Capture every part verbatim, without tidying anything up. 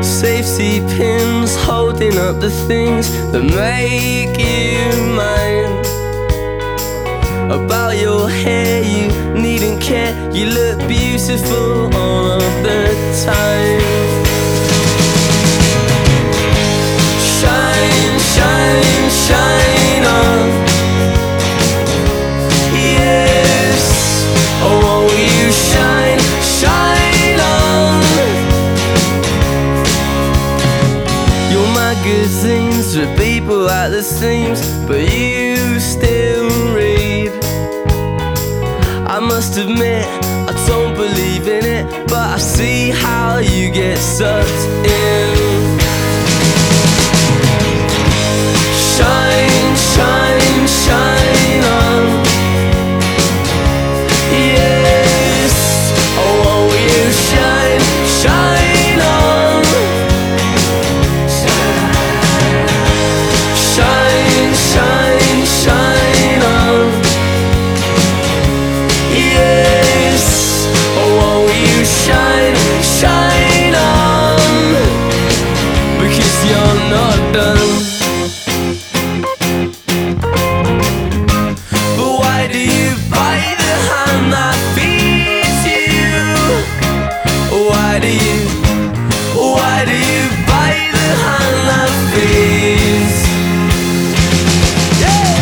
Safety pins holding up the things that make you mine. About your hair, you needn't care. You look beautiful all of the time. Shine, shine, shine on. Yes, oh won't you shine, shine on. Your magazines with people at the seams, but you still read. I must admit, I don't believe in it, but I see how you get sucked in. Shine, shine, shine on. Yes, oh won't you shine, shine on. Shine, shine, shine on. Yes, oh won't you shine, shine on. Because you're not done. Why do you, why do you bite the hand that feeds? Yeah!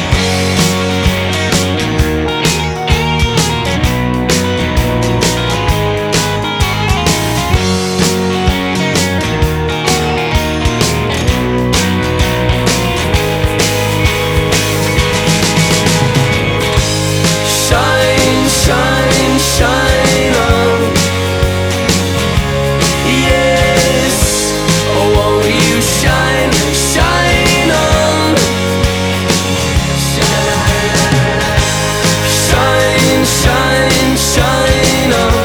Shine, shine, shine on. Shine, shine on. Shine, shine, shine on.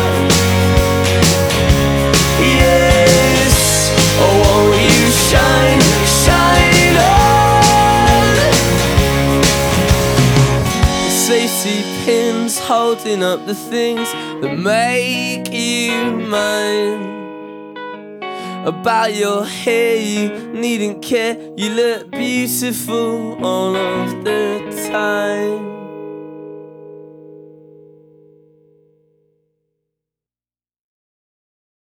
Yes, oh won't you shine, shine on. Safety pins holding up the things that make you mine. About your hair, you needn't care. You look beautiful all on